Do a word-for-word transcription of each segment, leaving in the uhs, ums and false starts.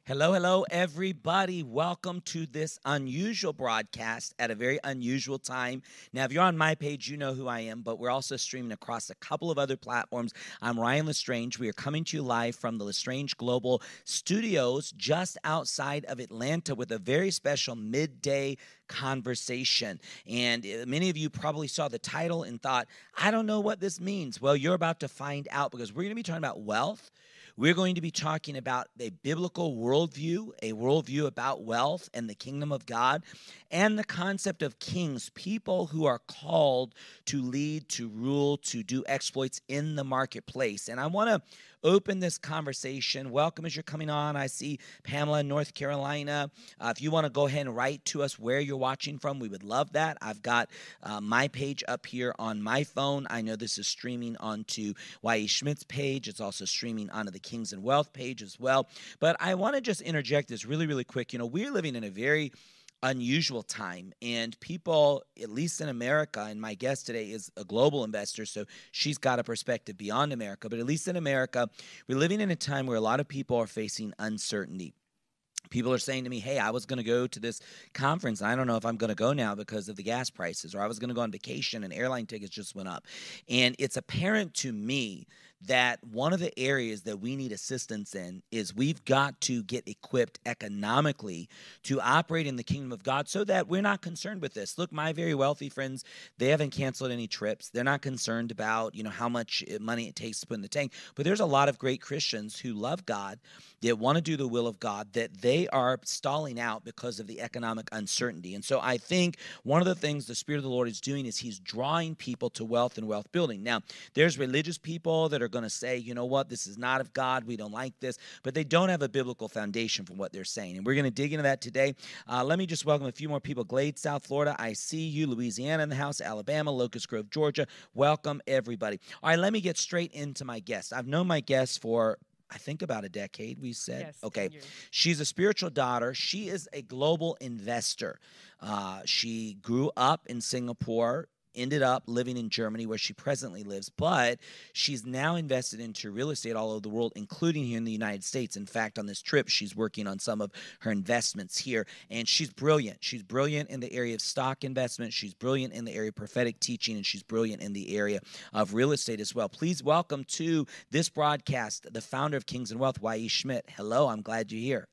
Hello, hello, everybody. Welcome to this unusual broadcast at a very unusual time. Now, if you're on my page, you know who I am, but we're also streaming across a couple of other platforms. I'm Ryan Lestrange. We are coming to you live from the Lestrange Global Studios just outside of Atlanta with a very special midday conversation. And uh, many of you probably saw the title and thought, I don't know what this means. Well, you're about to find out because we're going to be talking about wealth. We're going to be talking about a biblical worldview, a worldview about wealth and the kingdom of God, and the concept of kings, people who are called to lead, to rule, to do exploits in the marketplace. And I want to open this conversation. Welcome as you're coming on. I see Pamela in North Carolina. Uh, if you want to go ahead and write to us where you're watching from, we would love that. I've got uh, my page up here on my phone. I know this is streaming onto Y E. Schmidt's page. It's also streaming onto the Kings and Wealth page as well. But I want to just interject this really, really quick. You know, we're living in a very unusual time, and people, at least in America, and my guest today is a global investor, so she's got a perspective beyond America, but at least in America, we're living in a time where a lot of people are facing uncertainty. People are saying to me, hey, I was going to go to this conference. I don't know if I'm going to go now because of the gas prices, or I was going to go on vacation and airline tickets just went up. And it's apparent to me that one of the areas that we need assistance in is we've got to get equipped economically to operate in the kingdom of God so that we're not concerned with this. Look, my very wealthy friends, they haven't canceled any trips. They're not concerned about, you know, how much money it takes to put in the tank. But there's a lot of great Christians who love God, that want to do the will of God, that they are stalling out because of the economic uncertainty. And so I think one of the things the Spirit of the Lord is doing is he's drawing people to wealth and wealth building. Now, there's religious people that are going to say, you know what, this is not of God, we don't like this, but they don't have a biblical foundation for what they're saying. And we're going to dig into that today. Uh, let me just welcome a few more people. Glade, South Florida, I see you. Louisiana in the house, Alabama, Locust Grove, Georgia. Welcome, everybody. All right, let me get straight into my guest. I've known my guest for I think about a decade, we said. Yes, okay. She's a spiritual daughter. She is a global investor. Uh, she grew up in Singapore, ended up living in Germany where she presently lives, but she's now invested into real estate all over the world, including here in the United States. In fact, on this trip, she's working on some of her investments here, and she's brilliant. She's brilliant in the area of stock investment. She's brilliant in the area of prophetic teaching, and she's brilliant in the area of real estate as well. Please welcome to this broadcast the founder of Kings and Wealth, Y E. Schmidt. Hello, I'm glad you're here.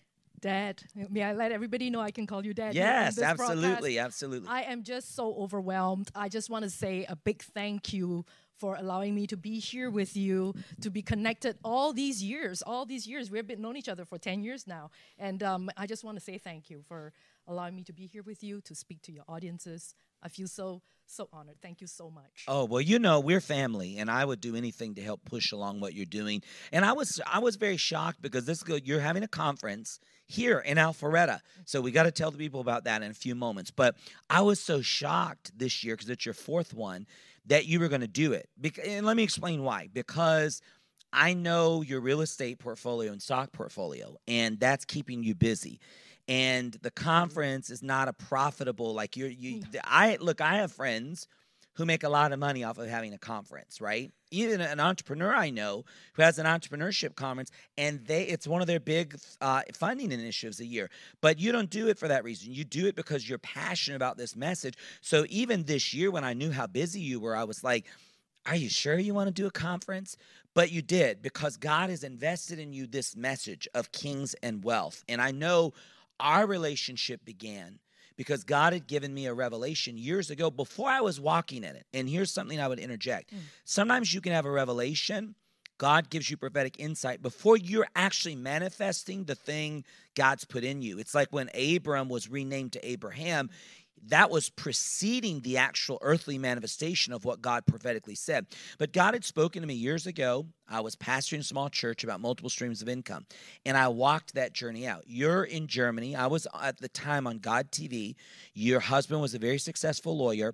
Dad, may I let everybody know I can call you Dad? Yes, absolutely, broadcast. absolutely. I am just so overwhelmed. I just want to say a big thank you for allowing me to be here with you, to be connected all these years, all these years. We've been known each other for ten years now. And um, I just want to say thank you for allowing me to be here with you, to speak to your audiences. I feel so, so honored. Thank you so much. Oh, well, you know, we're family, and I would do anything to help push along what you're doing. And I was I was very shocked because this you're having a conference here in Alpharetta. So we got to tell the people about that in a few moments. But I was so shocked this year, because it's your fourth one, that you were going to do it. Bec- and let me explain why. Because I know your real estate portfolio and stock portfolio, and that's keeping you busy. And the conference is not a profitable, like you're, you, I, look, I have friends who make a lot of money off of having a conference, right? Even an entrepreneur I know who has an entrepreneurship conference, and they it's one of their big uh, funding initiatives a year. But you don't do it for that reason. You do it because you're passionate about this message. So even this year when I knew how busy you were, I was like, are you sure you want to do a conference? But you did, because God has invested in you this message of kings and wealth. And I know our relationship began because God had given me a revelation years ago before I was walking in it. And here's something I would interject. Mm. Sometimes you can have a revelation. God gives you prophetic insight before you're actually manifesting the thing God's put in you. It's like when Abram was renamed to Abraham. That was preceding the actual earthly manifestation of what God prophetically said. But God had spoken to me years ago. I was pastoring a small church about multiple streams of income, and I walked that journey out. You're in Germany. I was at the time on God T V. Your husband was a very successful lawyer.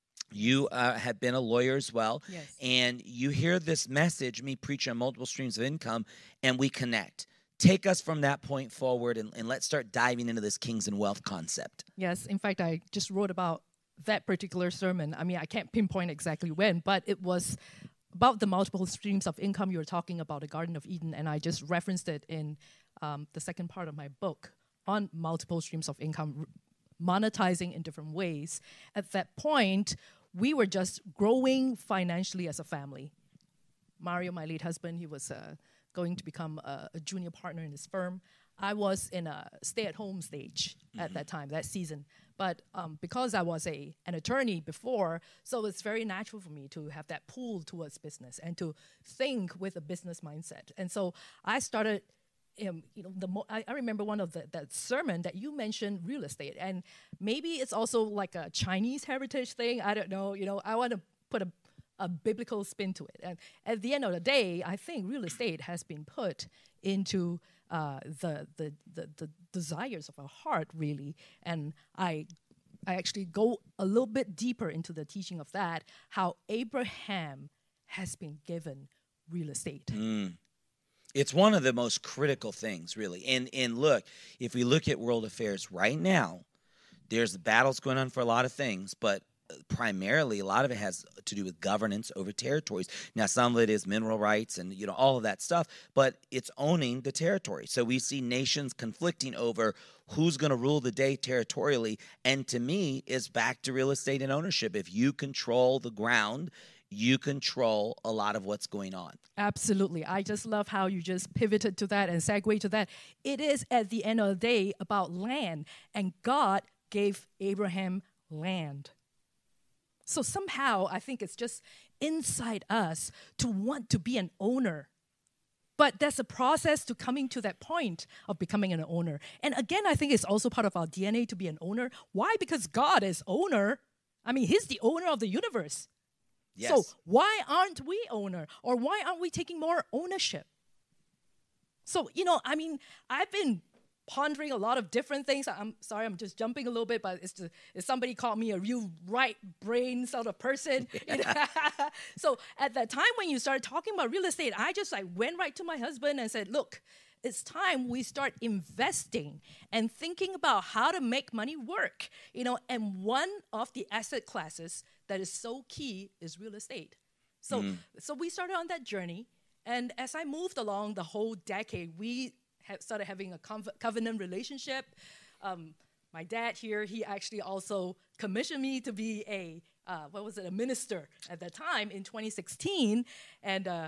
You uh, have been a lawyer as well. Yes. And you hear this message, me preaching on multiple streams of income, and we connect. Take us from that point forward, and, and let's start diving into this kings and wealth concept. Yes. In fact, I just wrote about that particular sermon. I mean, I can't pinpoint exactly when, but it was about the multiple streams of income, you were talking about the Garden of Eden, and I just referenced it in um, the second part of my book on multiple streams of income, monetizing in different ways. At that point, we were just growing financially as a family. Mario, my late husband, he was uh, going to become a, a junior partner in his firm. I was in a stay-at-home stage mm-hmm. at that time, that season. But um, because I was a an attorney before, so it's very natural for me to have that pull towards business and to think with a business mindset. And so I started, um, you know, the mo- I, I remember one of the that sermon that you mentioned real estate, and maybe it's also like a Chinese heritage thing. I don't know. You know, I want to put a a biblical spin to it. And at the end of the day, I think real estate has been put into uh, the, the the the desires of our heart, really. And I I actually go a little bit deeper into the teaching of that, how Abraham has been given real estate. Mm. It's one of the most critical things, really. And and look, if we look at world affairs right now, there's battles going on for a lot of things, but primarily a lot of it has to do with governance over territories. Now, some of it is mineral rights and, you know, all of that stuff, but it's owning the territory. So we see nations conflicting over who's going to rule the day territorially. And to me, it's back to real estate and ownership. If you control the ground, you control a lot of what's going on. Absolutely. I just love how you just pivoted to that and segue to that. It is, at the end of the day, about land, and God gave Abraham land. So somehow, I think it's just inside us to want to be an owner. But there's a process to coming to that point of becoming an owner. And again, I think it's also part of our D N A to be an owner. Why? Because God is owner. I mean, he's the owner of the universe. Yes. So why aren't we owner? Or why aren't we taking more ownership? So, you know, I mean, I've been pondering a lot of different things. I'm sorry, I'm just jumping a little bit, but it's, just, it's somebody called me a real right brain sort of person. You know? So at that time when you started talking about real estate, I just like went right to my husband and said, look, it's time we start investing and thinking about how to make money work. You know, and one of the asset classes that is so key is real estate. So, mm. so we started on that journey. And as I moved along the whole decade, we started having a covenant relationship. Um, my dad here, he actually also commissioned me to be a, uh, what was it, a minister at that time in twenty sixteen. And uh,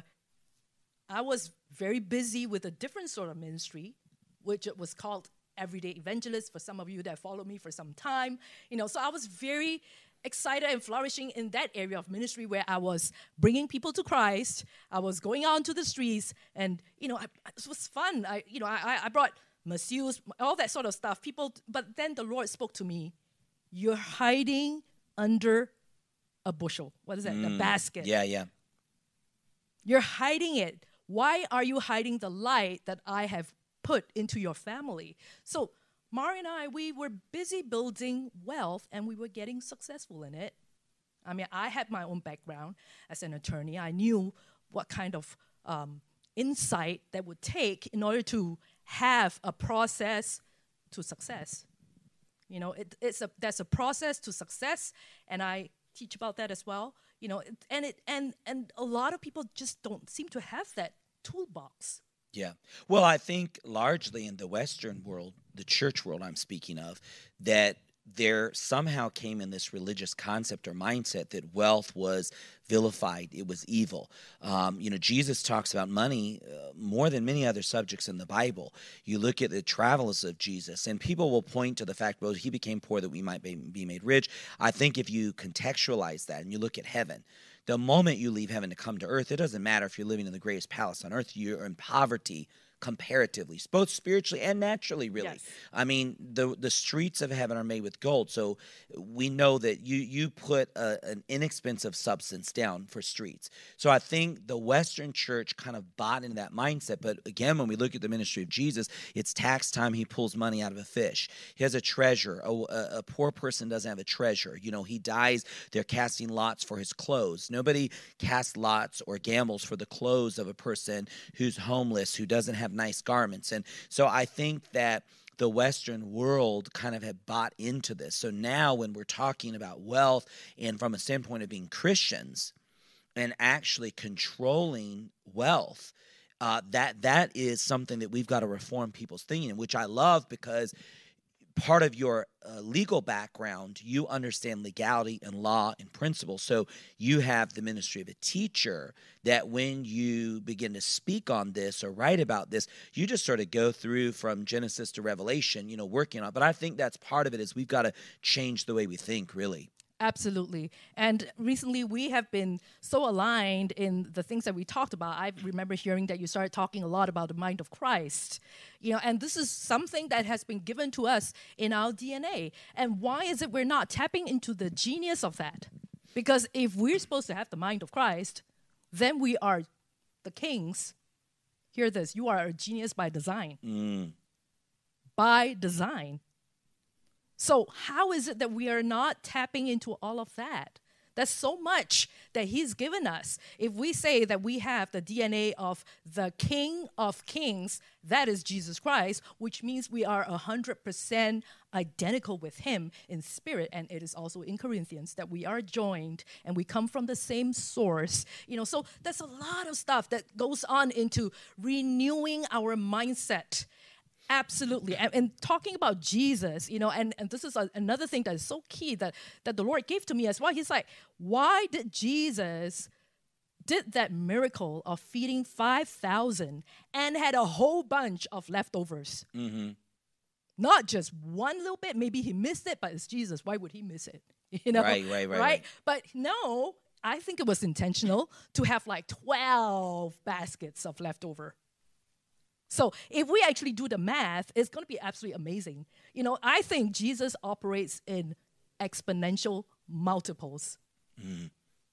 I was very busy with a different sort of ministry, which was called Everyday Evangelist, for some of you that followed me for some time. You know, so I was very excited and flourishing in that area of ministry where I was bringing people to Christ. I was going out into the streets, and you know, I, it was fun. I, you know, I, I brought masseuses, all that sort of stuff. People, but then the Lord spoke to me. You're hiding under a bushel. What is that? Mm, a basket. Yeah, yeah. You're hiding it. Why are you hiding the light that I have put into your family? So Mari and I, we were busy building wealth, and we were getting successful in it. I mean, I had my own background as an attorney. I knew what kind of um, insight that would take in order to have a process to success. You know, it, it's a there's a process to success, and I teach about that as well. You know, it, and it and and a lot of people just don't seem to have that toolbox. Yeah. Well, I think largely in the Western world, the church world I'm speaking of, that there somehow came in this religious concept or mindset that wealth was vilified. It was evil. Um, you know, Jesus talks about money uh, more than many other subjects in the Bible. You look at the travels of Jesus, and people will point to the fact, well, he became poor that we might be, be made rich. I think if you contextualize that and you look at heaven, the moment you leave heaven to come to earth, it doesn't matter if you're living in the greatest palace on earth, you're in poverty comparatively, both spiritually and naturally, really. Yes. I mean, the the streets of heaven are made with gold, so we know that you you put a, an inexpensive substance down for streets. So I think the Western church kind of bought into that mindset, but again, when we look at the ministry of Jesus, it's tax time, he pulls money out of a fish. He has a treasure. A, a, a poor person doesn't have a treasure. You know, he dies, they're casting lots for his clothes. Nobody casts lots or gambles for the clothes of a person who's homeless, who doesn't have nice garments. And so I think that the Western world kind of had bought into this. So now when we're talking about wealth and from a standpoint of being Christians, and actually controlling wealth. Uh, that that is something that we've got to reform people's thinking, which I love because part of your uh, legal background, you understand legality and law and principle. So you have the ministry of a teacher that when you begin to speak on this or write about this, you just sort of go through from Genesis to Revelation, you know, working on it. But I think that's part of it is we've got to change the way we think, really. Absolutely. And recently we have been so aligned in the things that we talked about. I remember hearing that you started talking a lot about the mind of Christ. You know, and this is something that has been given to us in our D N A. And why is it we're not tapping into the genius of that? Because if we're supposed to have the mind of Christ, then we are the kings. Hear this, you are a genius by design. Mm. By design. So how is it that we are not tapping into all of that? That's so much that he's given us. If we say that we have the D N A of the King of Kings, that is Jesus Christ, which means we are one hundred percent identical with him in spirit. And it is also in Corinthians that we are joined and we come from the same source. You know, so there's a lot of stuff that goes on into renewing our mindset. Absolutely. And, and talking about Jesus, you know, and, and this is a, another thing that is so key that, that the Lord gave to me as well. He's like, why did Jesus did that miracle of feeding five thousand and had a whole bunch of leftovers? Mm-hmm. Not just one little bit. Maybe he missed it, but it's Jesus. Why would he miss it? You know, Right, right, right, right? right. But no, I think it was intentional to have like twelve baskets of leftover. So if we actually do the math, it's going to be absolutely amazing. You know, I think Jesus operates in exponential multiples. Mm.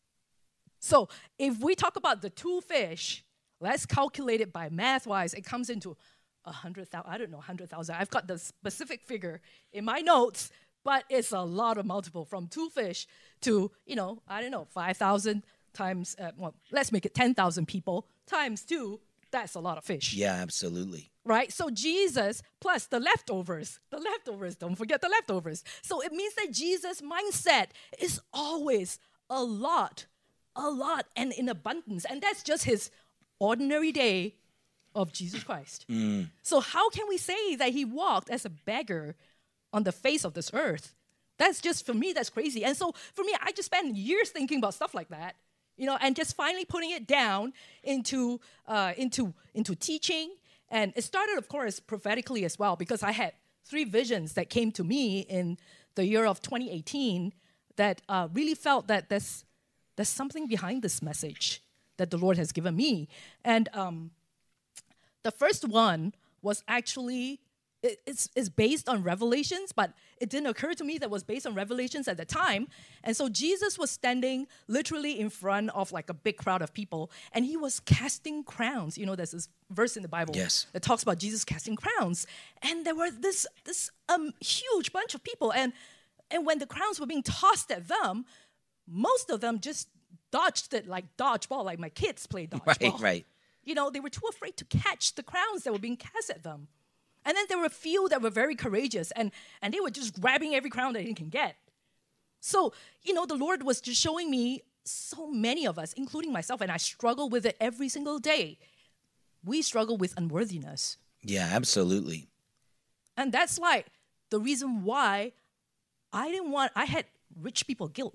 So if we talk about the two fish, let's calculate it by math-wise. It comes into one hundred thousand. I don't know, one hundred thousand. I've got the specific figure in my notes, but it's a lot of multiple from two fish to, you know, I don't know, five thousand times, uh, well, let's make it ten thousand people times two. That's a lot of fish. Yeah, absolutely. Right? So Jesus plus the leftovers. The leftovers, don't forget the leftovers. So it means that Jesus' mindset is always a lot, a lot, and in abundance. And that's just his ordinary day of Jesus Christ. Mm. So how can we say that he walked as a beggar on the face of this earth? That's just, for me, that's crazy. And so for me, I just spent years thinking about stuff like that. You know, and just finally putting it down into uh, into into teaching. And it started, of course, prophetically as well, because I had three visions that came to me in the year of twenty eighteen that uh, really felt that there's, there's something behind this message that the Lord has given me. And um, the first one was actually, it, it's, it's based on Revelations, but it didn't occur to me that it was based on Revelations at the time. And so Jesus was standing literally in front of like a big crowd of people, and he was casting crowns. You know, there's this verse in the Bible Yes. that talks about Jesus casting crowns. And there were this this um, huge bunch of people. And, and when the crowns were being tossed at them, most of them just dodged it like dodgeball, like my kids play dodgeball. Right, right. You know, they were too afraid to catch the crowns that were being cast at them. And then there were a few that were very courageous, and, and they were just grabbing every crown that they can get. So, you know, the Lord was just showing me so many of us, including myself, and I struggle with it every single day. We struggle with unworthiness. Yeah, absolutely. And that's like the reason why I didn't want, I had rich people guilt.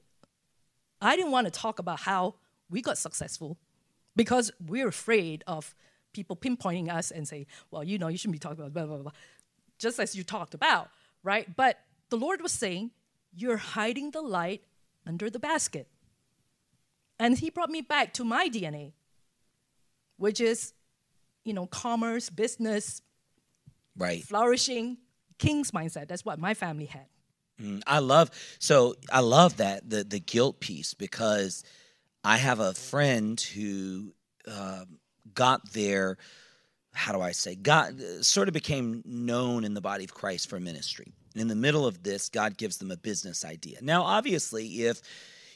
I didn't want to talk about how we got successful because we're afraid of people pinpointing us and say, well, you know, you shouldn't be talking about blah, blah, blah, just as you talked about, right? But the Lord was saying, you're hiding the light under the basket. And he brought me back to my D N A, which is, you know, commerce, business, Right. flourishing, king's mindset. That's what my family had. Mm, I love, so I love that, the, the guilt piece, because I have a friend who, um, got there, how do I say, got sort of became known in the body of Christ for ministry. And in the middle of this, God gives them a business idea. Now, obviously, if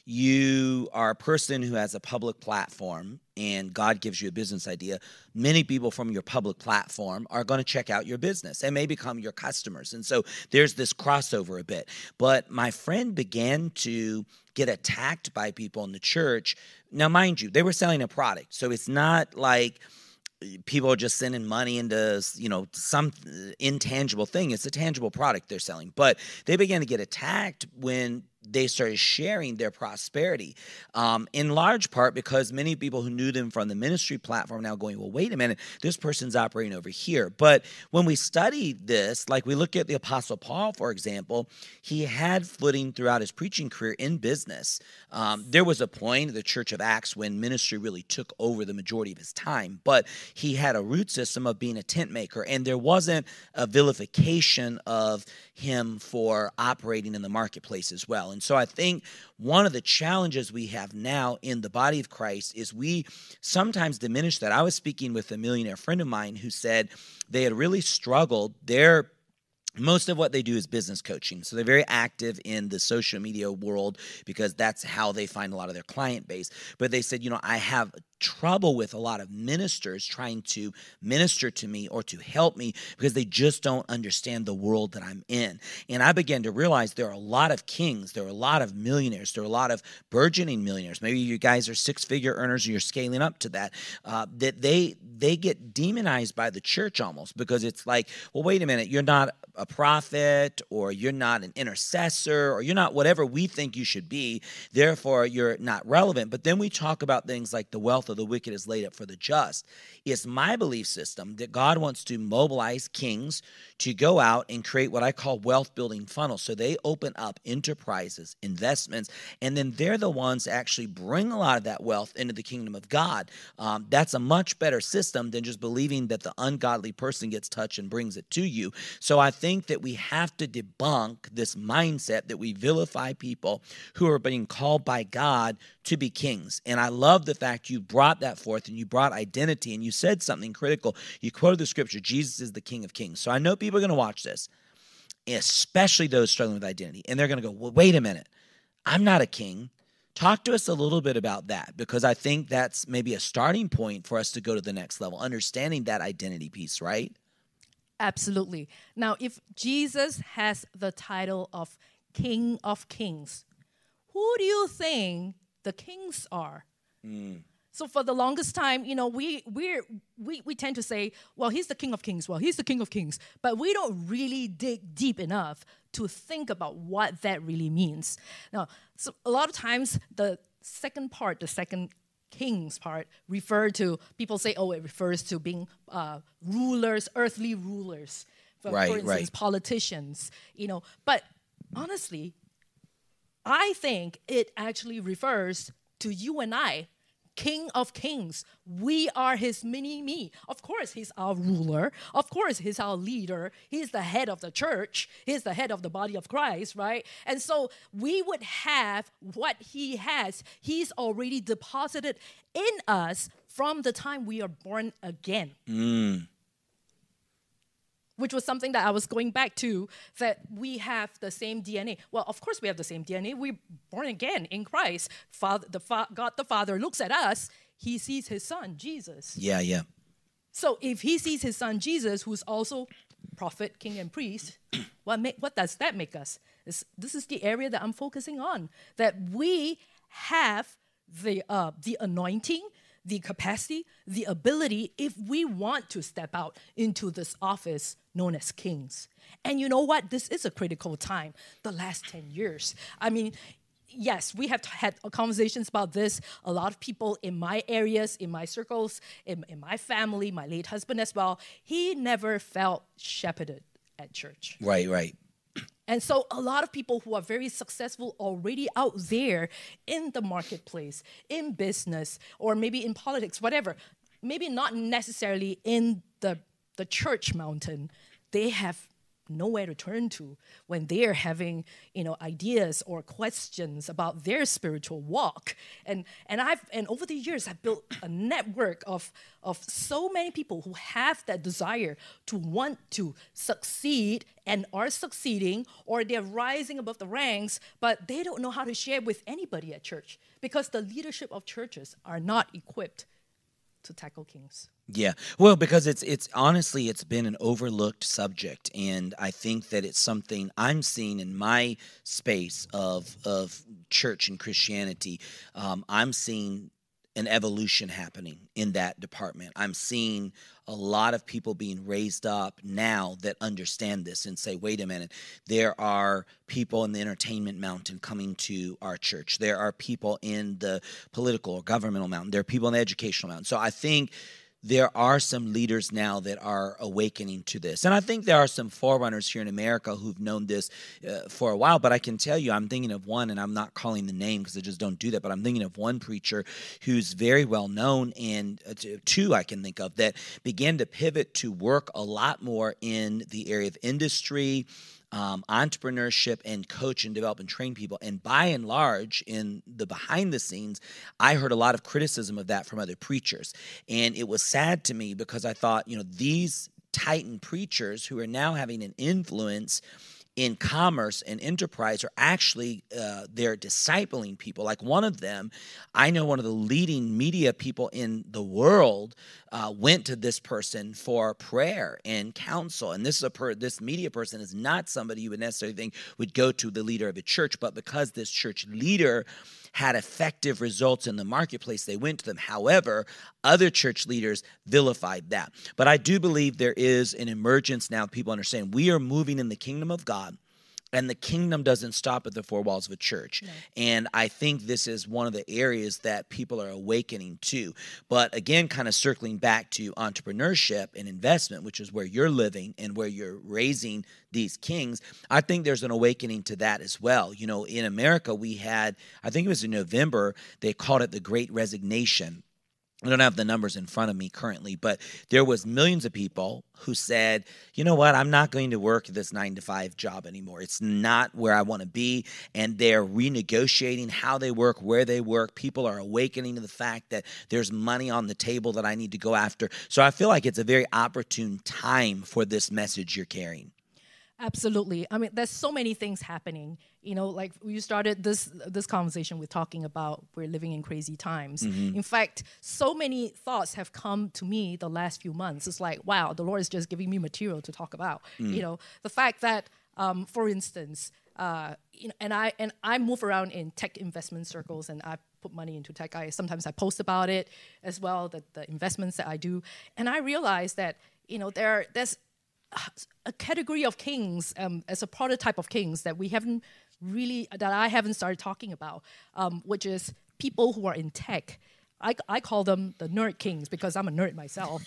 you are a person who has a public platform and God gives you a business idea, many people from your public platform are going to check out your business and may become your customers. And so there's this crossover a bit. But my friend began to get attacked by people in the church. Now, mind you, they were selling a product. So it's not like people are just sending money into, you know, some intangible thing. It's a tangible product they're selling. But they began to get attacked when they started sharing their prosperity, um, in large part because many people who knew them from the ministry platform now going, well, wait a minute, this person's operating over here. But when we study this, like we look at the Apostle Paul, for example, he had footing throughout his preaching career in business. Um, there was a point in the Church of Acts when ministry really took over the majority of his time, but he had a root system of being a tent maker, and there wasn't a vilification of him for operating in the marketplace as well. And so I think one of the challenges we have now in the body of Christ is we sometimes diminish that. I was speaking with a millionaire friend of mine who said they had really struggled. Their Most of what they do is business coaching. So they're very active in the social media world because that's how they find a lot of their client base. But they said, you know, I have trouble with a lot of ministers trying to minister to me or to help me because they just don't understand the world that I'm in. And I began to realize there are a lot of kings, there are a lot of millionaires, there are a lot of burgeoning millionaires. Maybe you guys are six-figure earners and you're scaling up to that, uh, that they they get demonized by the church almost because it's like, well, wait a minute, you're not a prophet or you're not an intercessor or you're not whatever we think you should be, therefore you're not relevant. But then we talk about things like the wealth of the wicked is laid up for the just. It's my belief system that God wants to mobilize kings to go out and create what I call wealth building funnels. So they open up enterprises, investments, and then they're the ones that actually bring a lot of that wealth into the kingdom of God. Um, that's a much better system than just believing that the ungodly person gets touched and brings it to you. So I think that we have to debunk this mindset that we vilify people who are being called by God to be kings. And I love the fact you brought that forth and you brought identity and you said something critical. You quoted the scripture, Jesus is the King of Kings. So I know people are going to watch this, especially those struggling with identity. And they're going to go, well, wait a minute, I'm not a king. Talk to us a little bit about that, because I think that's maybe a starting point for us to go to the next level, understanding that identity piece, right? Absolutely. Now, if Jesus has the title of King of Kings, who do you think the kings are? Mm. So for the longest time, you know, we we we we tend to say, well, he's the King of Kings. Well, he's the King of Kings. But we don't really dig deep enough to think about what that really means. Now, so a lot of times the second part, the second kings part, refer to, people say, oh, it refers to being uh, rulers, earthly rulers. For, right, for instance, right. politicians, you know. But honestly, I think it actually refers to you and I, King of Kings. We are his mini-me. Of course, he's our ruler. Of course, he's our leader. He's the head of the church. He's the head of the body of Christ, right? And so we would have what he has. He's already deposited in us from the time we are born again. Mm. Which was something that I was going back to, that we have the same D N A. Well, of course we have the same D N A. We're born again in Christ. Father, the fa- God the Father looks at us. He sees his son, Jesus. Yeah, yeah. So if he sees his son, Jesus, who's also prophet, king, and priest, what, make, what does that make us? This, this is the area that I'm focusing on, that we have the uh, the anointing, the capacity, the ability, if we want to step out into this office known as kings. And you know what? This is a critical time, the last ten years. I mean, yes, we have had conversations about this. A lot of people in my areas, in my circles, in, in my family, my late husband as well, he never felt shepherded at church. Right, right. And so a lot of people who are very successful already out there in the marketplace, in business, or maybe in politics, whatever, maybe not necessarily in the, the church mountain, they have nowhere to turn to when they're having, you know, ideas or questions about their spiritual walk. And and I've and over the years I've built a network of of so many people who have that desire to want to succeed and are succeeding, or they're rising above the ranks, but they don't know how to share with anybody at church because the leadership of churches are not equipped to tackle kings. Yeah. Well, because it's it's honestly it's been an overlooked subject, and I think that it's something I'm seeing in my space of of church and Christianity. Um, I'm seeing an evolution happening in that department. I'm seeing a lot of people being raised up now that understand this and say, wait a minute, there are people in the entertainment mountain coming to our church. There are people in the political or governmental mountain. There are people in the educational mountain. So I think there are some leaders now that are awakening to this. And I think there are some forerunners here in America who've known this uh, for a while. But I can tell you, I'm thinking of one, and I'm not calling the name because I just don't do that, but I'm thinking of one preacher who's very well known, and uh, two I can think of, that began to pivot to work a lot more in the area of industry, Um, entrepreneurship, and coach and develop and train people. And by and large, in the behind the scenes, I heard a lot of criticism of that from other preachers. And it was sad to me because I thought, you know, these titan preachers who are now having an influence in commerce and enterprise are actually, uh, they're discipling people. Like one of them, I know one of the leading media people in the world uh, went to this person for prayer and counsel. And this is a per- this media person is not somebody you would necessarily think would go to the leader of a church, but because this church leader had effective results in the marketplace, they went to them. However, other church leaders vilified that. But I do believe there is an emergence now. People understand we are moving in the kingdom of God, and the kingdom doesn't stop at the four walls of a church. No. And I think this is one of the areas that people are awakening to. But again, kind of circling back to entrepreneurship and investment, which is where you're living and where you're raising these kings, I think there's an awakening to that as well. You know, in America, we had, I think it was in November, they called it the Great Resignation. I don't have the numbers in front of me currently, but there was millions of people who said, you know what, I'm not going to work this nine to five job anymore. It's not where I want to be. And they're renegotiating how they work, where they work. People are awakening to the fact that there's money on the table that I need to go after. So I feel like it's a very opportune time for this message you're carrying. Absolutely. I mean, there's so many things happening. You know, like you started this this conversation with talking about we're living in crazy times. Mm-hmm. In fact, so many thoughts have come to me the last few months. It's like, wow, the Lord is just giving me material to talk about. Mm. You know, the fact that, um, for instance, uh, you know, and I and I move around in tech investment circles, and I put money into tech. I sometimes I post about it as well, the, the investments that I do, and I realize that you know there there's a category of kings um, as a prototype of kings that we haven't really, that I haven't started talking about, um, which is people who are in tech. I, I call them the nerd kings because I'm a nerd myself.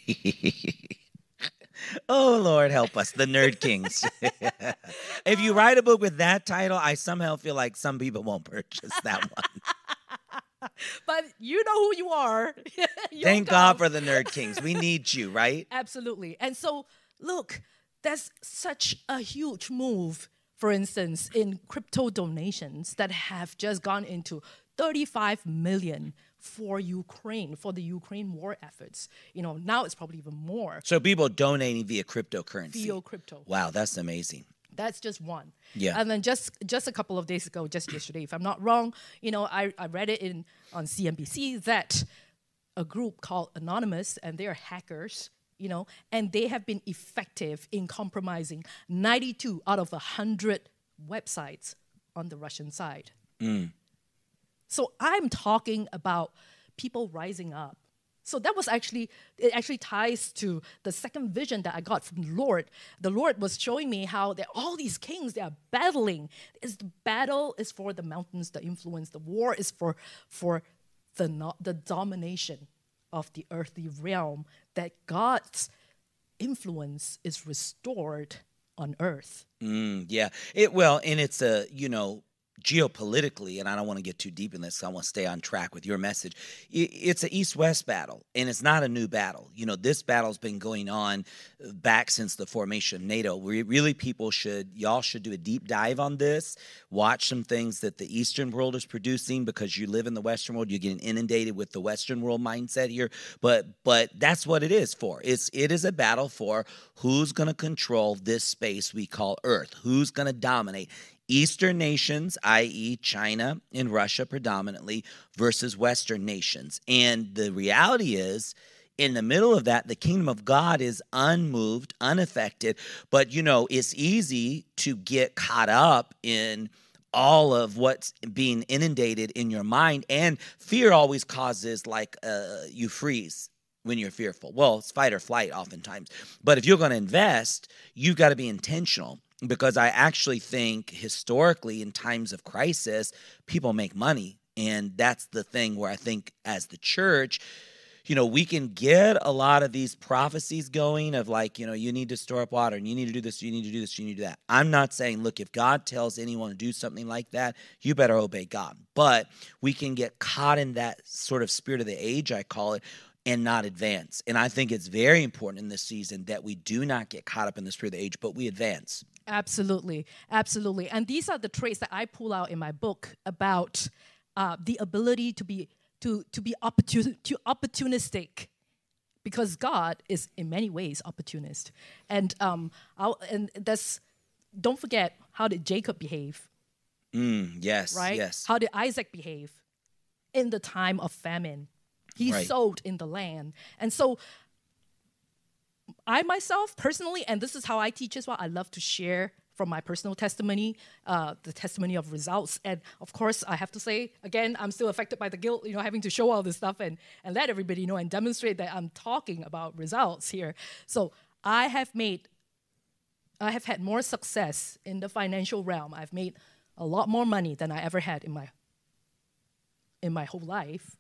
Oh, Lord, help us, the nerd kings. If you write a book with that title, I somehow feel like some people won't purchase that one. But you know who you are. Thank God for the nerd kings. We need you, right? Absolutely. And so, look, that's such a huge move, for instance, in crypto donations that have just gone into thirty-five million for Ukraine, for the Ukraine war efforts. You know, now it's probably even more. So people donating via cryptocurrency. Via crypto. Wow, that's amazing. That's just one. Yeah. And then just just a couple of days ago, just yesterday, if I'm not wrong, you know, I, I read it in on C N B C that a group called Anonymous, and they're hackers, you know, and they have been effective in compromising ninety-two out of one hundred websites on the Russian side. Mm. So I'm talking about people rising up. So that was actually, it actually ties to the second vision that I got from the Lord. The Lord was showing me how there all these kings, they are battling. Is the battle is for the mountains, the influence. The war is for, for the, no, the domination of the earthly realm, that God's influence is restored on earth. Mm, yeah. It well, and it's a, you know, geopolitically, and I don't want to get too deep in this, so I want to stay on track with your message. It's an East-West battle, and it's not a new battle. You know, this battle's been going on back since the formation of NATO. We really, people should, y'all should do a deep dive on this, watch some things that the Eastern world is producing, because you live in the Western world, you're getting inundated with the Western world mindset here. But but that's what it is for. It's it is a battle for who's going to control this space we call Earth, who's going to dominate. Eastern nations, that is. China and Russia predominantly, versus Western nations. And the reality is, in the middle of that, the kingdom of God is unmoved, unaffected. But, you know, it's easy to get caught up in all of what's being inundated in your mind. And fear always causes, like, uh, you freeze when you're fearful. Well, it's fight or flight oftentimes. But if you're going to invest, you've got to be intentional. Because I actually think historically in times of crisis, people make money. And that's the thing where I think as the church, you know, we can get a lot of these prophecies going of like, you know, you need to store up water and you need to do this, you need to do this, you need to do that. I'm not saying, look, if God tells anyone to do something like that, you better obey God. But we can get caught in that sort of spirit of the age, I call it, and not advance. And I think it's very important in this season that we do not get caught up in the spirit of the age, but we advance. Absolutely, absolutely. And these are the traits that I pull out in my book about uh, the ability to be to to be opportun- to opportunistic, because God is in many ways opportunist. And um, I'll, and that's don't forget, how did Jacob behave? Mm, yes, right. Yes. How did Isaac behave in the time of famine? He right. sowed in the land, and so. I myself personally, and this is how I teach as well, I love to share from my personal testimony, uh, the testimony of results. And of course, I have to say, again, I'm still affected by the guilt, you know, having to show all this stuff and, and let everybody know and demonstrate that I'm talking about results here. So I have made, I have had more success in the financial realm. I've made a lot more money than I ever had in my, in my whole life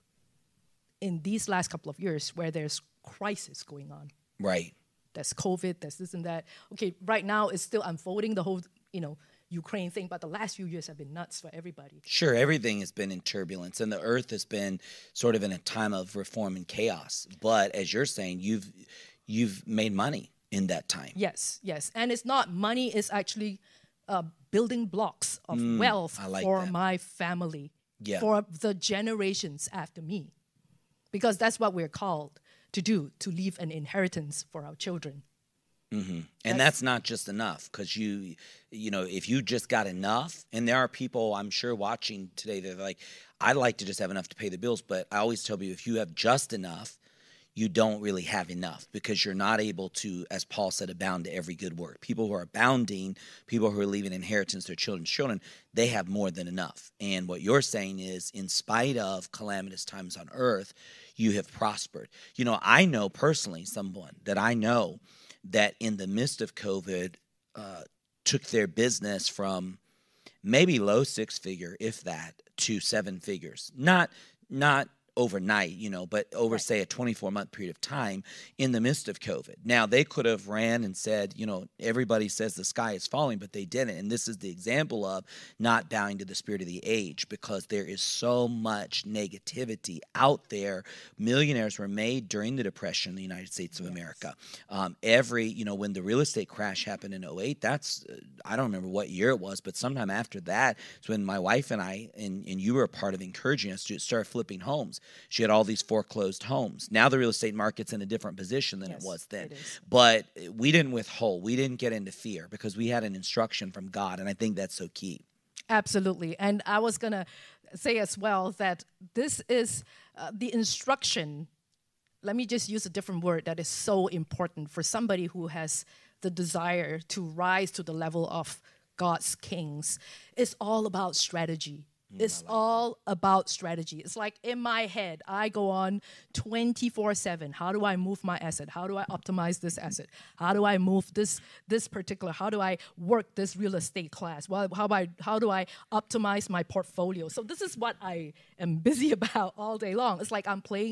in these last couple of years where there's crisis going on. Right. There's COVID, there's this and that. Okay, right now it's still unfolding, the whole, you know, Ukraine thing, but the last few years have been nuts for everybody. Sure, everything has been in turbulence, and the earth has been sort of in a time of reform and chaos. But as you're saying, you've you've made money in that time. Yes, yes. And it's not money, it's actually uh, building blocks of Mm, wealth I like for that. my family, Yeah. for the generations after me. Because that's what we're called to do, to leave an inheritance for our children. Mm-hmm. And that's not just enough, because you, you know, if you just got enough, and there are people I'm sure watching today that are like, I'd like to just have enough to pay the bills, but I always tell people, if you have just enough, you don't really have enough, because you're not able to, as Paul said, abound to every good work. People who are abounding, people who are leaving inheritance to their children's children, they have more than enough. And what you're saying is, in spite of calamitous times on earth, you have prospered. You know, I know personally someone that I know that in the midst of COVID uh, took their business from maybe low six figure, if that, to seven figures. Not not overnight, you know, but over, right. say, a twenty-four month period of time in the midst of COVID. Now, they could have ran and said, you know, everybody says the sky is falling, but they didn't. And this is the example of not bowing to the spirit of the age, because there is so much negativity out there. Millionaires were made during the Depression in the United States of yes. America. Um, every, you know, when the real estate crash happened in oh eight, that's, uh, I don't remember what year it was, but sometime after that, it's when my wife and I, and, and you were a part of encouraging us to start flipping homes. She had all these foreclosed homes. Now the real estate market's in a different position than yes, it was then. It is. But we didn't withhold. We didn't get into fear, because we had an instruction from God, and I think that's so key. Absolutely. And I was going to say as well that this is uh, the instruction. Let me just use a different word that is so important for somebody who has the desire to rise to the level of God's kings. It's all about strategy. It's like all that. about strategy. It's like in my head, I go on twenty-four seven. How do I move my asset? How do I optimize this asset? How do I move this this particular? How do I work this real estate class? Well, how about how do I optimize my portfolio? So this is what I am busy about all day long. It's like I'm playing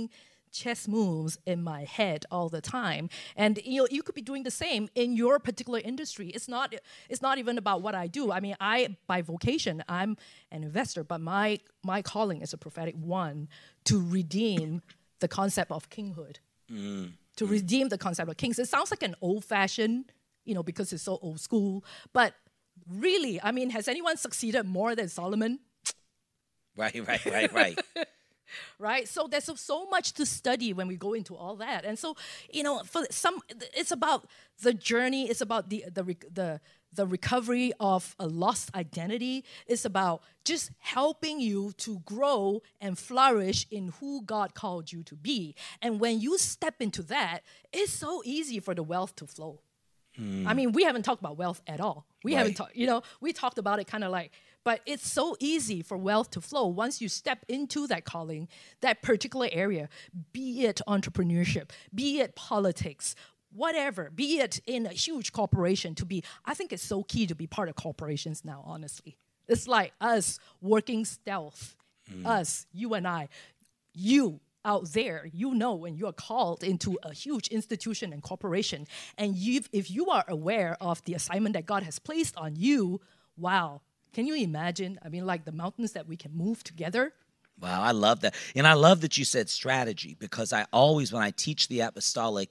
chess moves in my head all the time. And you know, you could be doing the same in your particular industry. It's not it's not even about what I do. I mean, I by vocation, I'm an investor, but my my calling is a prophetic one to redeem the concept of kinghood. Mm. To redeem the concept of kings. It sounds like an old-fashioned, you know, because it's so old school, but really, I mean, has anyone succeeded more than Solomon? Right, right, right, right. Right? So there's so, so much to study when we go into all that. And so, you know, for some, it's about the journey. It's about the the the, the recovery of a lost identity. It's about just helping you to grow and flourish in who God called you to be. And when you step into that, it's so easy for the wealth to flow. Mm. I mean, we haven't talked about wealth at all. We right. haven't talked, you know, we talked about it kind of like, but it's so easy for wealth to flow once you step into that calling, that particular area, be it entrepreneurship, be it politics, whatever, be it in a huge corporation to be. I think it's so key to be part of corporations now, honestly. It's like us working stealth, mm. us, you and I, you out there, you know when you're called into a huge institution and corporation, and you, if you are aware of the assignment that God has placed on you, wow. Can you imagine? I mean, like the mountains that we can move together. Wow, I love that. And I love that you said strategy, because I always, when I teach the apostolic,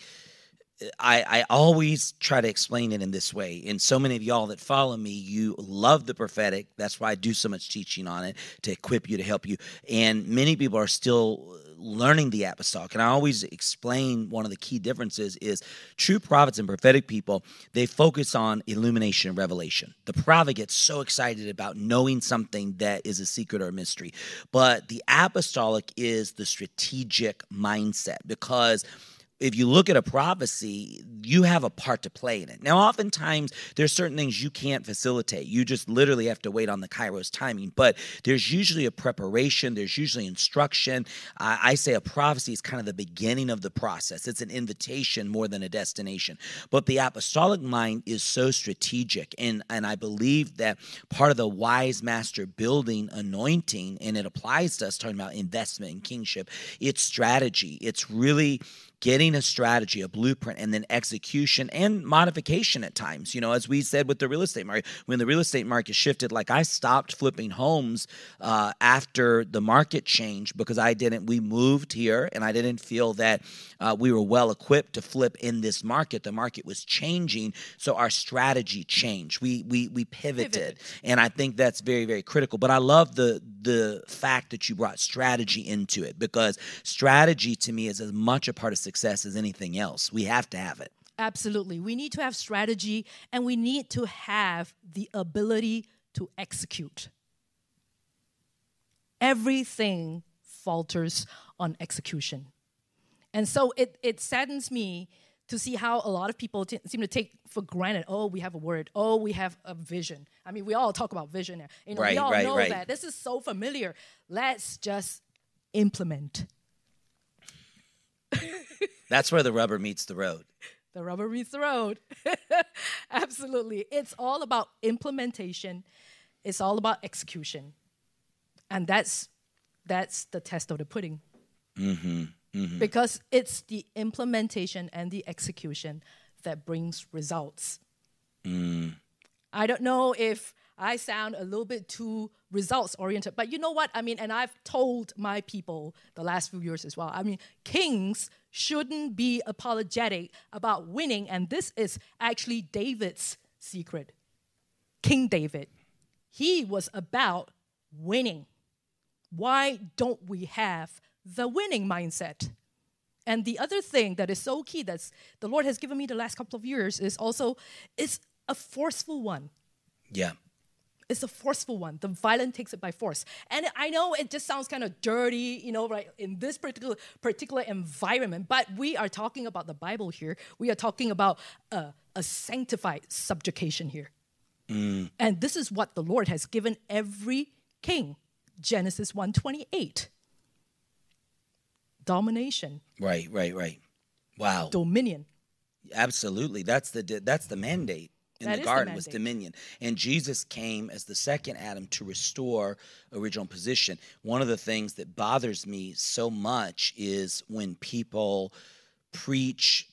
I, I always try to explain it in this way. And so many of y'all that follow me, you love the prophetic. That's why I do so much teaching on it, to equip you, to help you. And many people are still learning the apostolic. And I always explain one of the key differences is true prophets and prophetic people, they focus on illumination and revelation. The prophet gets so excited about knowing something that is a secret or a mystery. But the apostolic is the strategic mindset, because if you look at a prophecy, you have a part to play in it. Now, oftentimes, there's certain things you can't facilitate. You just literally have to wait on the Kairos timing. But there's usually a preparation. There's usually instruction. Uh, I say a prophecy is kind of the beginning of the process. It's an invitation more than a destination. But the apostolic mind is so strategic. And, and I believe that part of the wise master building anointing, and it applies to us talking about investment and kingship, it's strategy. It's really getting a strategy, a blueprint, and then execution and modification at times. You know, as we said with the real estate market, when the real estate market shifted, like I stopped flipping homes uh, after the market changed, because I didn't, we moved here and I didn't feel that uh, we were well equipped to flip in this market. The market was changing, so our strategy changed. We we we pivoted, pivoted. And I think that's very, very critical. But I love the the fact that you brought strategy into it, because strategy to me is as much a part of success as anything else. We have to have it. Absolutely. We need to have strategy, and we need to have the ability to execute. Everything falters on execution. And so it, it saddens me to see how a lot of people t- seem to take for granted, oh, we have a word, oh, we have a vision. I mean, we all talk about vision. You know, right, we all right, know right. that. This is so familiar. Let's just implement. That's where the rubber meets the road. The rubber meets the road. Absolutely. It's all about implementation. It's all about execution. And that's that's the test of the pudding. Mm-hmm. Mm-hmm. Because it's the implementation and the execution that brings results. Mm. I don't know if I sound a little bit too results-oriented, but you know what? I mean, and I've told my people the last few years as well. I mean, kings shouldn't be apologetic about winning, and this is actually David's secret. King David, he was about winning. Why don't we have the winning mindset? And the other thing that is so key that the Lord has given me the last couple of years is also, it's a forceful one. Yeah. It's a forceful one. The violent takes it by force. And I know it just sounds kind of dirty, you know, right, in this particular particular environment, but we are talking about the Bible here. We are talking about a, a sanctified subjugation here. Mm. And this is what the Lord has given every king. Genesis one twenty-eight. Domination. Right, right, right. Wow. Dominion. Absolutely. That's the that's the mandate. in That the is garden was mandate. dominion. And Jesus came as the second Adam to restore original position. One of the things that bothers me so much is when people preach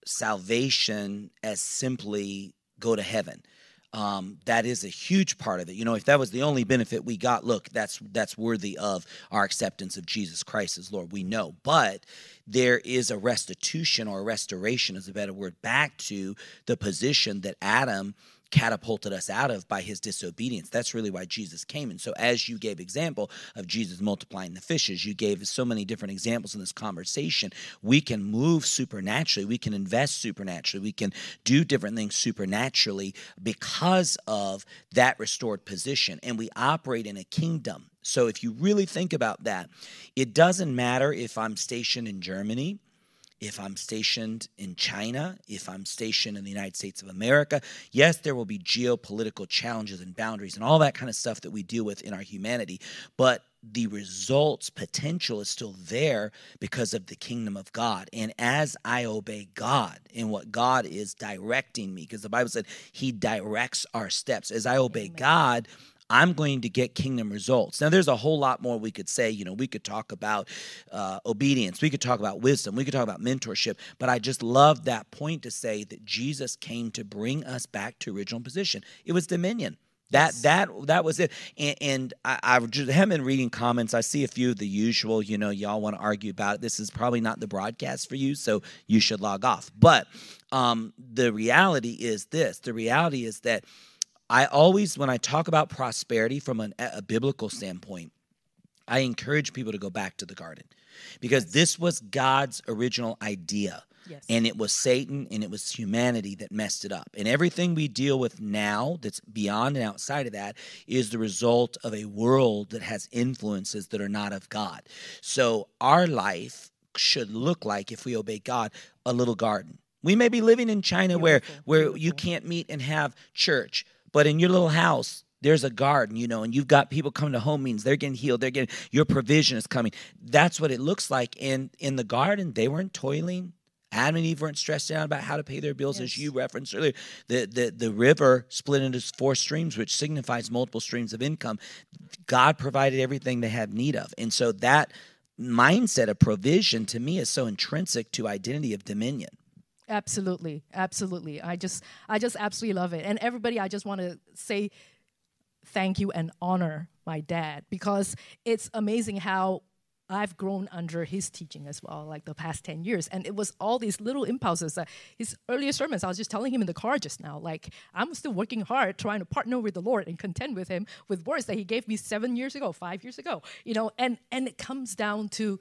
salvation as simply go to heaven. Um, that is a huge part of it. You know, if that was the only benefit we got, look, that's that's worthy of our acceptance of Jesus Christ as Lord. We know. But there is a restitution, or a restoration is a better word, back to the position that Adam catapulted us out of by his disobedience. That's really why Jesus came. And so as you gave example of Jesus multiplying the fishes, you gave so many different examples in this conversation. We can move supernaturally. We can invest supernaturally. We can do different things supernaturally because of that restored position. And we operate in a kingdom. So if you really think about that, it doesn't matter if I'm stationed in Germany, if I'm stationed in China, if I'm stationed in the United States of America. Yes, there will be geopolitical challenges and boundaries and all that kind of stuff that we deal with in our humanity, but the results potential is still there because of the kingdom of God. And as I obey God in what God is directing me, because the Bible said he directs our steps, as I obey Amen. God, I'm going to get kingdom results. Now, there's a whole lot more we could say. You know, we could talk about uh, obedience. We could talk about wisdom. We could talk about mentorship. But I just love that point to say that Jesus came to bring us back to original position. It was dominion. That yes. that that was it. And, and I, I just haven't been reading comments. I see a few of the usual, you know, y'all want to argue about it. This is probably not the broadcast for you, so you should log off. But um, the reality is this. The reality is that I always, when I talk about prosperity from an, a biblical standpoint, I encourage people to go back to the garden, because yes. this was God's original idea. Yes. And it was Satan and it was humanity that messed it up. And everything we deal with now that's beyond and outside of that is the result of a world that has influences that are not of God. So our life should look like, if we obey God, a little garden. We may be living in China beautiful, where, where beautiful. You can't meet and have church, but in your little house, there's a garden, you know, and you've got people coming to home meetings. They're getting healed. They're getting, your provision is coming. That's what it looks like. And in the garden, they weren't toiling. Adam and Eve weren't stressed out about how to pay their bills, yes. as you referenced earlier. The, the, the river split into four streams, which signifies multiple streams of income. God provided everything they had need of. And so that mindset of provision, to me, is so intrinsic to identity of dominion. Absolutely. Absolutely. I just I just absolutely love it. And everybody, I just want to say thank you and honor my dad, because it's amazing how I've grown under his teaching as well, like the past ten years. And it was all these little impulses. That his earlier sermons, I was just telling him in the car just now, like, I'm still working hard, trying to partner with the Lord and contend with him with words that he gave me seven years ago, five years ago, you know, and, and it comes down to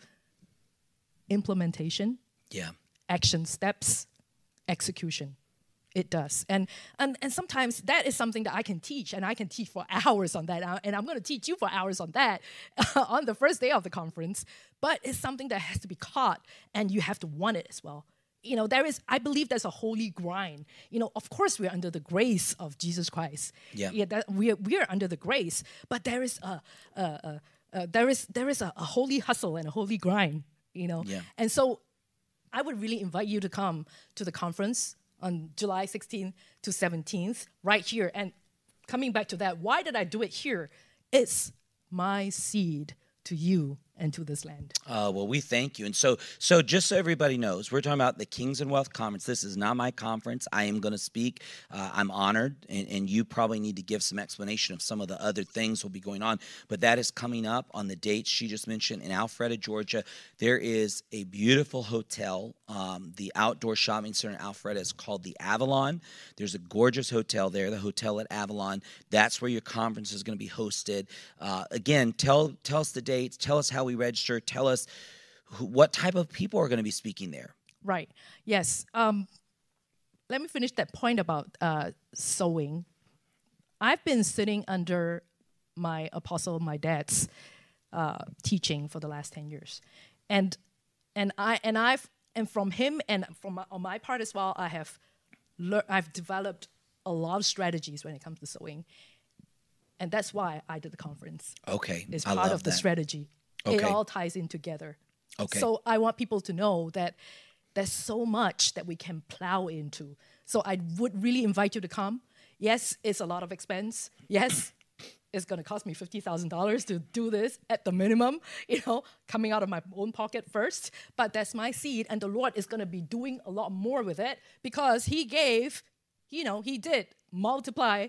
implementation, yeah, action steps, execution. It does. And, and and sometimes that is something that I can teach, and I can teach for hours on that. And I'm going to teach you for hours on that on the first day of the conference. But it's something that has to be caught, and you have to want it as well. You know, there is, I believe there's a holy grind. You know, of course, we're under the grace of Jesus Christ. Yeah. Yeah, that we're, we're under the grace. But there is a, a, a, a there is there is a, a holy hustle and a holy grind, you know. Yeah. And so I would really invite you to come to the conference on July sixteenth to seventeenth, right here. And coming back to that, why did I do it here? It's my seed to you and to this land. Uh, well, we thank you. And so, so just so everybody knows, we're talking about the Kings and Wealth Conference. This is not my conference. I am going to speak. Uh, I'm honored, and, and you probably need to give some explanation of some of the other things will be going on. But that is coming up on the dates she just mentioned in Alpharetta, Georgia. There is a beautiful hotel. Um, the outdoor shopping center in Alpharetta is called the Avalon. There's a gorgeous hotel there, the Hotel at Avalon. That's where your conference is going to be hosted. Uh, again, tell tell us the dates. Tell us how we register. Tell us who, what type of people are going to be speaking there. Right. Yes. Um, let me finish that point about uh, sowing. I've been sitting under my apostle, my dad's uh, teaching for the last ten years, and and I and I've and from him and from my, on my part as well, I have learned. I've developed a lot of strategies when it comes to sowing, and that's why I did the conference. Okay, it's I part love of the that. strategy. Okay. It all ties in together. Okay. So I want people to know that there's so much that we can plow into. So I would really invite you to come. Yes, it's a lot of expense. Yes, it's going to cost me fifty thousand dollars to do this at the minimum, you know, coming out of my own pocket first. But that's my seed, and the Lord is going to be doing a lot more with it because he gave, you know, he did multiply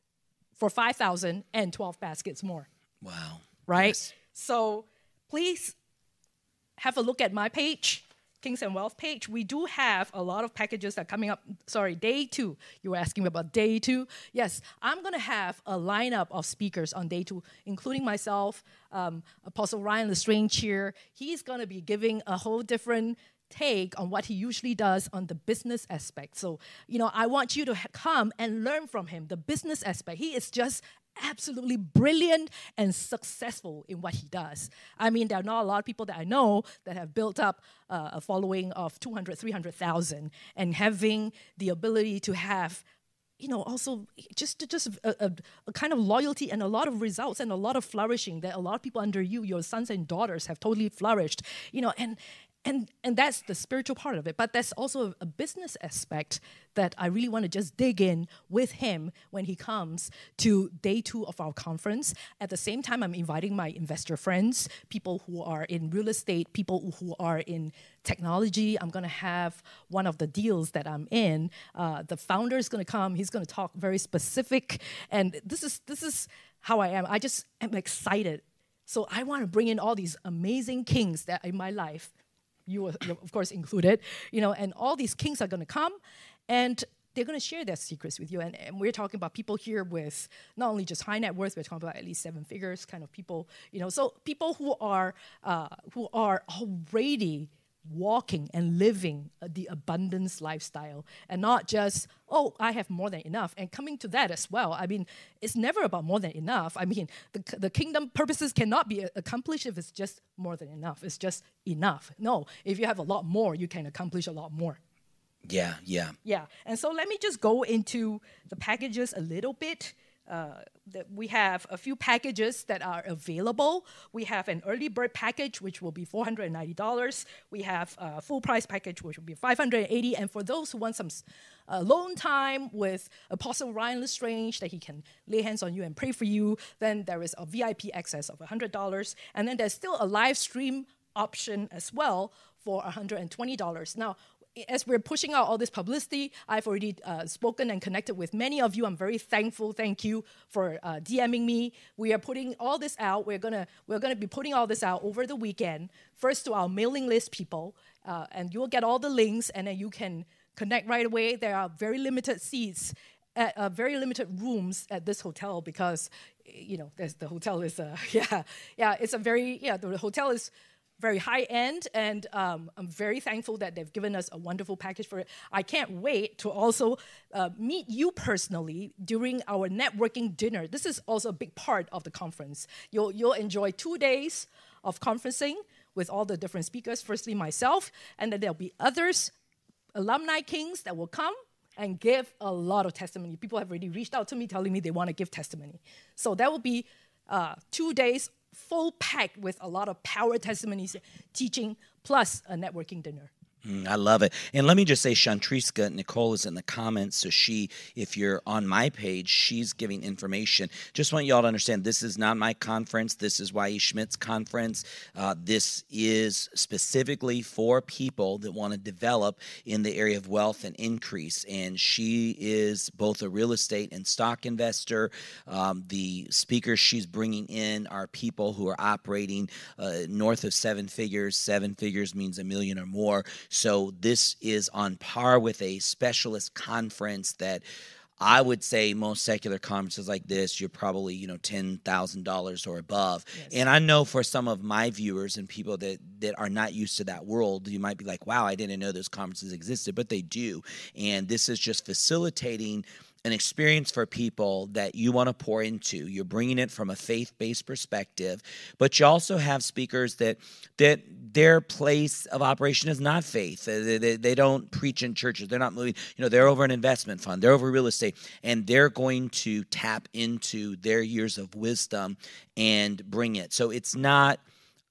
for five thousand and twelve baskets more. Wow. Right? Yes. So please have a look at my page, Kings and Wealth page. We do have a lot of packages that are coming up. Sorry, day two. You were asking me about day two. Yes, I'm going to have a lineup of speakers on day two, including myself, um, Apostle Ryan Lestrange here. He's going to be giving a whole different take on what he usually does on the business aspect. So, you know, I want you to ha- come and learn from him, the business aspect. He is just absolutely brilliant and successful in what he does. I mean, there are not a lot of people that I know that have built up uh, a following of two hundred, three hundred thousand and having the ability to have, you know, also just just a, a, a kind of loyalty and a lot of results and a lot of flourishing that a lot of people under you, your sons and daughters, have totally flourished, you know, and And and that's the spiritual part of it. But there's also a, a business aspect that I really want to just dig in with him when he comes to day two of our conference. At the same time, I'm inviting my investor friends, people who are in real estate, people who are in technology. I'm going to have one of the deals that I'm in. Uh, the founder is going to come. He's going to talk very specific. And this is this is how I am. I just am excited. So I want to bring in all these amazing kings that in my life, you are, of course, included, you know, and all these kings are going to come, and they're going to share their secrets with you. And, and we're talking about people here with not only just high net worth, we're talking about at least seven figures kind of people, you know, so people who are uh, who are already walking and living the abundance lifestyle, and not just, oh, I have more than enough, and coming to that as well. I mean, it's never about more than enough. I mean, the, the kingdom purposes cannot be accomplished if it's just more than enough. It's just enough. No, if you have a lot more, you can accomplish a lot more. Yeah, yeah. Yeah, and so let me just go into the packages a little bit. Uh, that we have a few packages that are available. We have an early bird package, which will be four hundred ninety dollars. We have a full price package, which will be five hundred eighty dollars. And for those who want some uh, alone time with Apostle Ryan Lestrange, that he can lay hands on you and pray for you, then there is a V I P access of one hundred dollars. And then there's still a live stream option as well for one hundred twenty dollars. Now, as we're pushing out all this publicity, I've already uh, spoken and connected with many of you. I'm very thankful. Thank you for uh, DMing me. We are putting all this out. We're gonna we're gonna be putting all this out over the weekend. First to our mailing list people, uh, and you'll get all the links, and then you can connect right away. There are very limited seats, at, uh, very limited rooms at this hotel because, you know, there's, the hotel is uh, yeah yeah it's a very yeah the hotel is very high end, and um, I'm very thankful that they've given us a wonderful package for it. I can't wait to also uh, meet you personally during our networking dinner. This is also a big part of the conference. You'll, you'll enjoy two days of conferencing with all the different speakers, firstly myself, and then there'll be others, alumni kings that will come and give a lot of testimony. People have already reached out to me telling me they want to give testimony. So that will be uh, two days full packed with a lot of power testimonies, teaching, plus a networking dinner. Mm, I love it. And let me just say, Shantriska, Nicole is in the comments. So she, if you're on my page, she's giving information. Just want y'all to understand, this is not my conference. This is Y E Schmidt's conference. Uh, this is specifically for people that want to develop in the area of wealth and increase. And she is both a real estate and stock investor. Um, the speakers she's bringing in are people who are operating uh, north of seven figures. Seven figures means a million or more. So this is on par with a specialist conference that I would say most secular conferences like this, you're probably, you know, ten thousand dollars or above. Yes. And I know for some of my viewers and people that, that are not used to that world, you might be like, wow, I didn't know those conferences existed, but they do. And this is just facilitating an experience for people that you want to pour into. You're bringing it from a faith-based perspective, but you also have speakers that that their place of operation is not faith. They, they, they don't preach in churches. They're not moving. You know, they're over an investment fund. They're over real estate, and they're going to tap into their years of wisdom and bring it. So it's not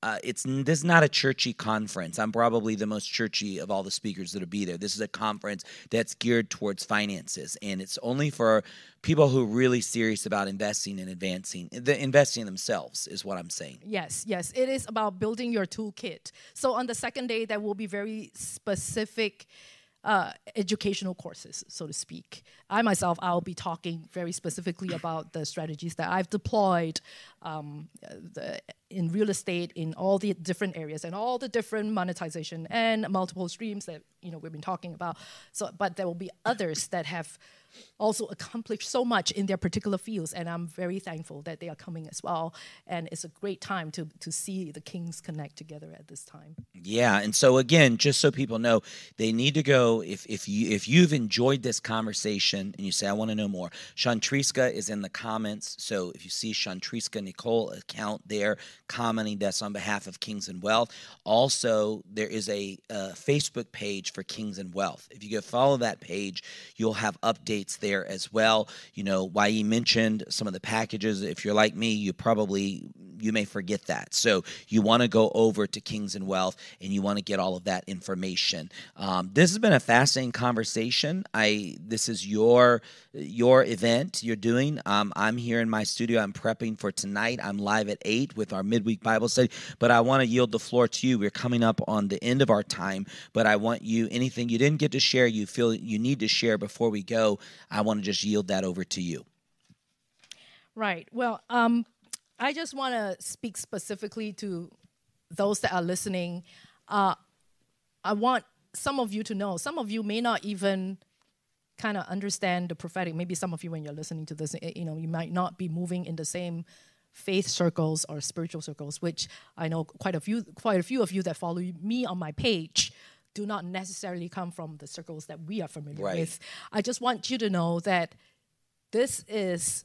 uh, it's this is not a churchy conference. I'm probably the most churchy of all the speakers that'll be there. This is a conference that's geared towards finances, and it's only for people who are really serious about investing and advancing, the investing in themselves is what I'm saying. Yes, yes. It is about building your toolkit. So on the second day, there will be very specific uh, educational courses, so to speak. I myself, I'll be talking very specifically about the strategies that I've deployed um, the, in real estate in all the different areas and all the different monetization and multiple streams that you know we've been talking about. So, but there will be others that have also accomplished so much in their particular fields, and I'm very thankful that they are coming as well. And it's a great time to to see the Kings connect together at this time. Yeah, and so again, just so people know, they need to go. If if you if you've enjoyed this conversation and you say I want to know more, Shantriska is in the comments. So if you see Shantriska Nicole account there commenting that's on behalf of Kings and Wealth. Also, there is a, a Facebook page for Kings and Wealth. If you go follow that page, you'll have updates there as well. You know, Wai mentioned some of the packages. If you're like me, you probably, you may forget that. So you want to go over to Kings and Wealth and you want to get all of that information. Um, this has been a fascinating conversation. I, this is your, your event you're doing. Um, I'm here in my studio. I'm prepping for tonight. I'm live at eight with our midweek Bible study, but I want to yield the floor to you. We're coming up on the end of our time, but I want you, anything you didn't get to share, you feel you need to share before we go, I want to just yield that over to you. Right. Well, um, I just want to speak specifically to those that are listening. Uh, I want some of you to know, some of you may not even kind of understand the prophetic. Maybe some of you, when you're listening to this, you know, you might not be moving in the same faith circles or spiritual circles, which I know quite a few, quite a few of you that follow me on my page do not necessarily come from the circles that we are familiar right. with. I just want you to know that this is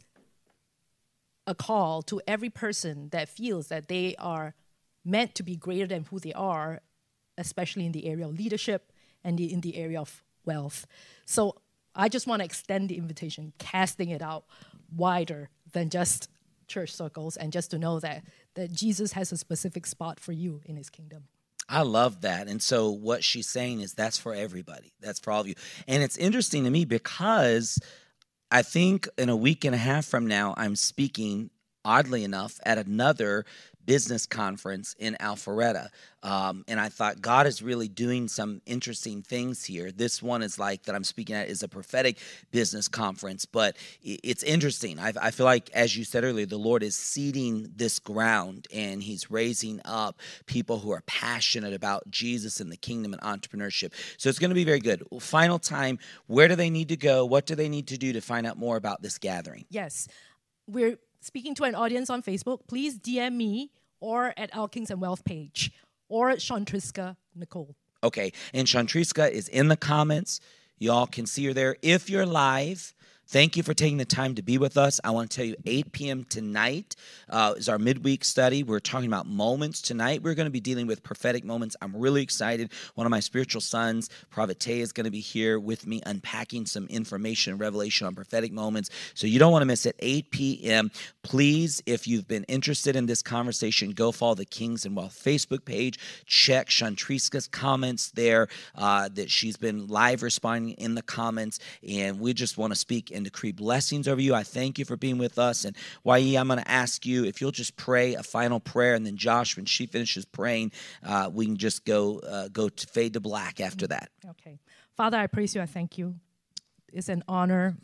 a call to every person that feels that they are meant to be greater than who they are, especially in the area of leadership and the, in the area of wealth. So I just want to extend the invitation, casting it out wider than just church circles, and just to know that, that Jesus has a specific spot for you in his kingdom. I love that. And so what she's saying is that's for everybody. That's for all of you. And it's interesting to me because I think in a week and a half from now, I'm speaking, oddly enough, at another business conference in Alpharetta. Um, and I thought God is really doing some interesting things here. This one is like that I'm speaking at is a prophetic business conference, but it's interesting. I, I feel like, as you said earlier, the Lord is seeding this ground and he's raising up people who are passionate about Jesus and the kingdom and entrepreneurship. So it's going to be very good. Final time, where do they need to go? What do they need to do to find out more about this gathering? Yes, we're speaking to an audience on Facebook. Please D M me or at our Kings and Wealth page or at Shantriska Nicole. Okay, and Shantriska is in the comments. Y'all can see her there. If you're live, thank you for taking the time to be with us. I want to tell you, eight p.m. tonight uh, is our midweek study. We're talking about moments tonight. We're going to be dealing with prophetic moments. I'm really excited. One of my spiritual sons, Prophet Tay, is going to be here with me unpacking some information and revelation on prophetic moments. So you don't want to miss it. eight p.m. Please, if you've been interested in this conversation, go follow the Kings and Wealth Facebook page. Check Shantriska's comments there uh, that she's been live responding in the comments. And we just want to speak and decree blessings over you. I thank you for being with us. And Wai, I'm going to ask you if you'll just pray a final prayer, and then Josh, when she finishes praying, uh, we can just go uh, go to fade to black after that. Okay. Father, I praise you. I thank you. It's an honor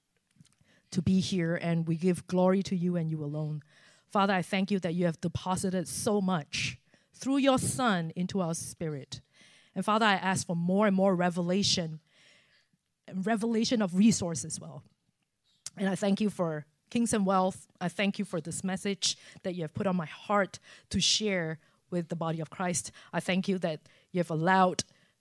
to be here, and we give glory to you and you alone. Father, I thank you that you have deposited so much through your Son into our spirit. And Father, I ask for more and more revelation and revelation of resources as well. And I thank you for Kings and Wealth. I thank you for this message that you have put on my heart to share with the body of Christ. I thank you that you have allowed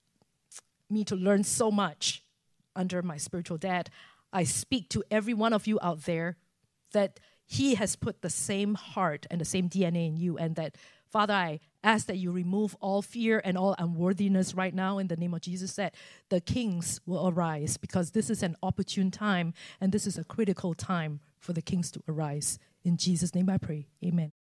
me to learn so much under my spiritual dad. I speak to every one of you out there that he has put the same heart and the same D N A in you, and that, Father, I ask that you remove all fear and all unworthiness right now in the name of Jesus, that the kings will arise, because this is an opportune time and this is a critical time for the kings to arise. In Jesus' name I pray. Amen.